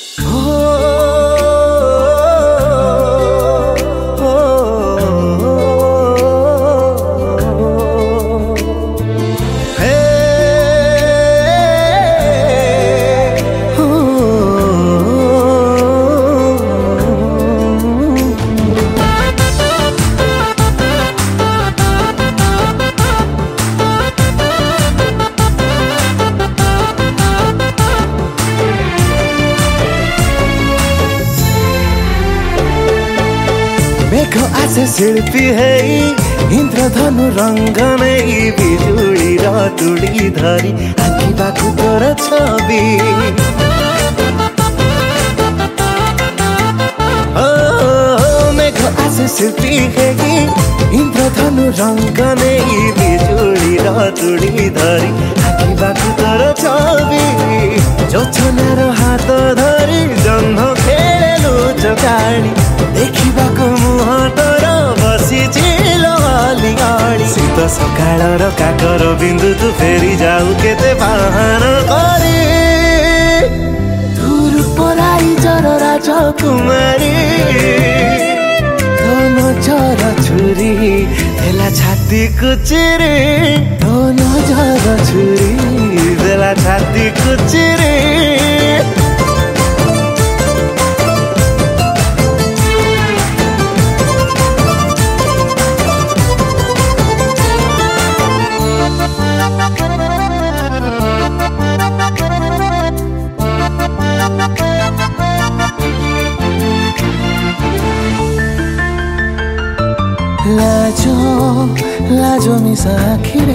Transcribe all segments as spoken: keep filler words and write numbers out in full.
मेघ आसे शिल्पी है इंद्रधनु रंग नहीं बिजुली तुड़ी धरी आँखिबाकु तोर छवि मेघ आसे शिल्पी है इंद्रधनु रंग नहीं बिजुली तुड़ी धरी आँखिबाकु तोर छवि जोछनार हाथ धरी जन्म खेलु चकाणी देखिबाकु मुह तोर बसिचिल अलिगाड़ी शीत सकाळर काकर बिंदु तू फेरी जाऊ केते बाहन करी दूर पराई जर राजकुमारी तो नजर छुरी देला छाती कुचिरी तो नजर छुरी देला छाती कुचिरी लाजो लाजो मिसा आखिरे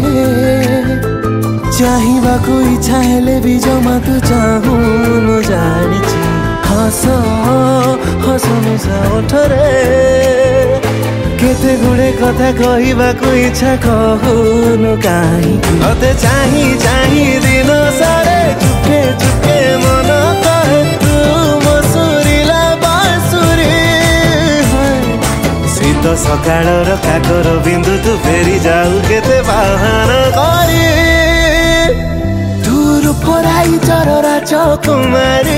चाहिबाकु इच्छा हेले भी जमा तू चाहुनु जानिछि हस हस मिसा ओठरे केते गुडे कथा कहिबाकु इच्छा कहूनु काहीकि मते चाहि चाहि दिन सारे चुके चुके मन कहे तू मसुरीला बांसुरी शीत सकाळर काकर बिंदु तू फेरी जाऊ केते बाहन करी दूर पराई जर राजकुमारी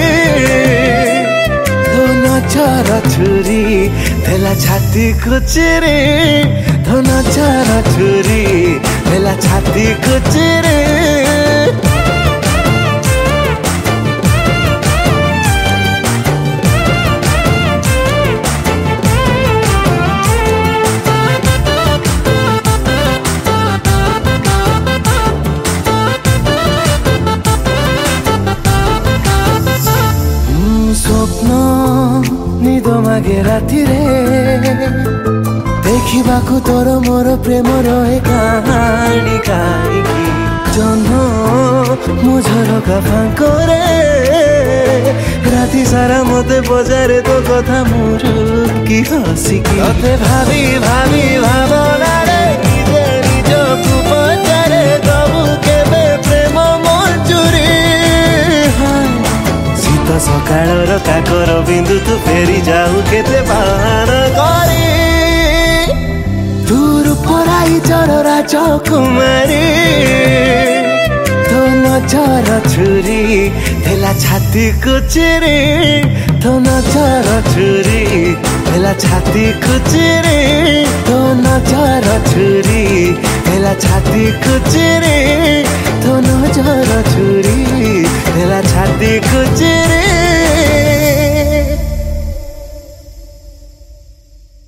तो नजर छुरी देला छाती कुचिरी तो नजर छुरी देला छाती कुचिरी निद मागे राति रे देखिबाकु तोर मोर प्रेम रहे कहानी काईकी जन्म मो झरका फांकरे राति सारा मते बजारे तो कथा मुरुकी हसिकी तते भाभी भाभी भावनारे निजे निजकु पचारे तबु केबे प्रेम मंजूरी शीत सकाळर काकर बिंदु तू फेरी जाऊ केते बाहन करी दूर पराई जर राजकुमारी तो नजर छुरी देला छाती कुचिरी तो नजर छुरी देला छाती कुचिरी तो नजर छुरी देला छाती कुचिरी तो नजर छुरी देला छाती कुचिरी।